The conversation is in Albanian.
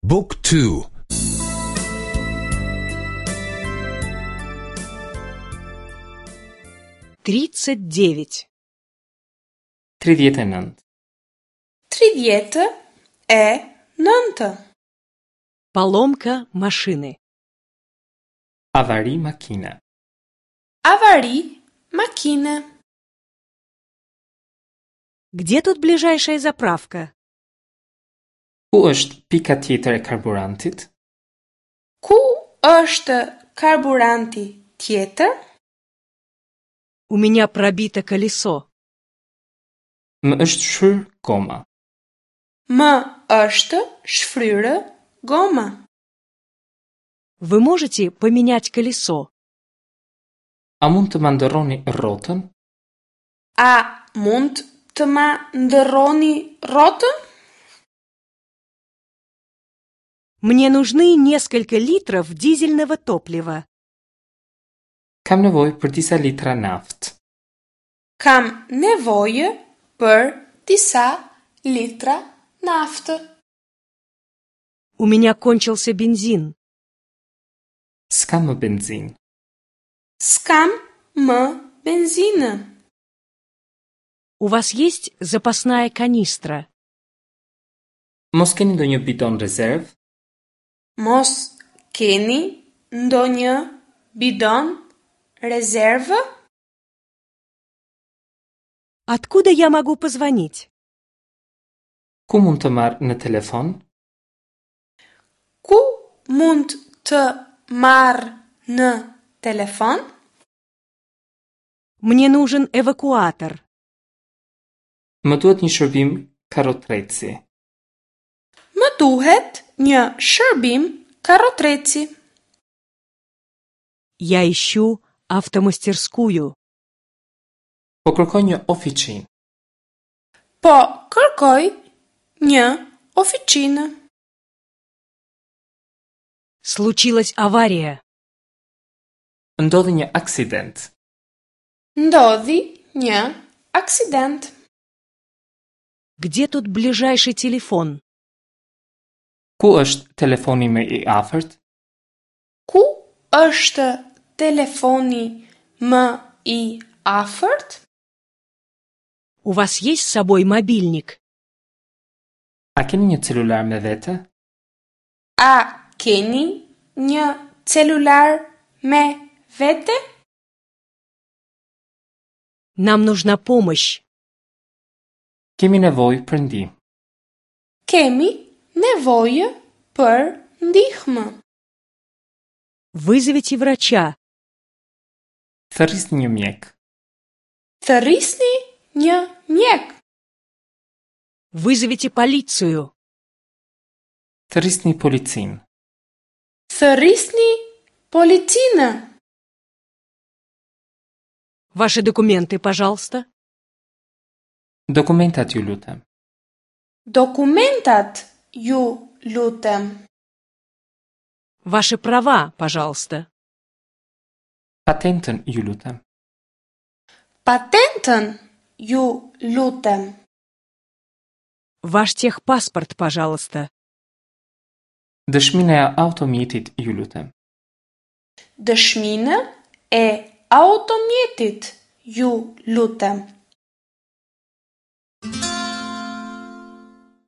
Book 2. 39. 39. 39. Поломка машины. Avari makine. Avari makine. Где тут ближайшая заправка? Ku është pika tjetër e karburantit? Ku është karburanti tjetër? У меня пробито колесо. Më është shfryr goma. Më është shfryrë goma. Вы можете поменять колесо? A mund të më ndërroni rrotën? A mund të ma ndërroni rrotën? Мне нужны несколько литров дизельного топлива. Kam nevojë për disa litra naftë. Kam nevojë për disa litra naftë. У меня кончился бензин. S'kam më benzinë. S'kam më benzinë. У вас есть запасная канистра? Mos keni ndonjë bidon rezervë? Mos keni ndonjë bidon rezervë? Откуда я могу позвонить? Ku mund të marr në telefon? Ku mund të marr në telefon? Мне нужен эвакуатор. Më duhet një shërbim karrotreci. Më duhet një shërbim karrotreci. Я ищу автомастерскую. Po kërkoj një oficinë. Po kërkoj një oficinë. Случилась авария. Ndodhi një aksident. Ndodhi një aksident. Где тут ближайший телефон? Ku është telefoni më i afërt? Ku është telefoni më i afërt? У вас есть с собой мобильник? A keni një celular me vete? A keni një celular me vete? Нам нужна помощь. Kemi nevojë për ndihmë. Kemi nevojë për ndihmë. Вызовите врача. Thërrisni një mjek. Thërrisni një mjek. Вызовите полицию. Thërrisni policinë. Thërrisni policinë. Ваши документы, пожалуйста. Dokumentat ju lutem. Dokumentat ju lutem. Ваши права, пожалуйста. Patentën ju lutem. Patentën ju lutem. Ваш техпаспорт, пожалуйста. Dëshminë e automjetit ju lutem. Dëshminë e automjetit ju lutem.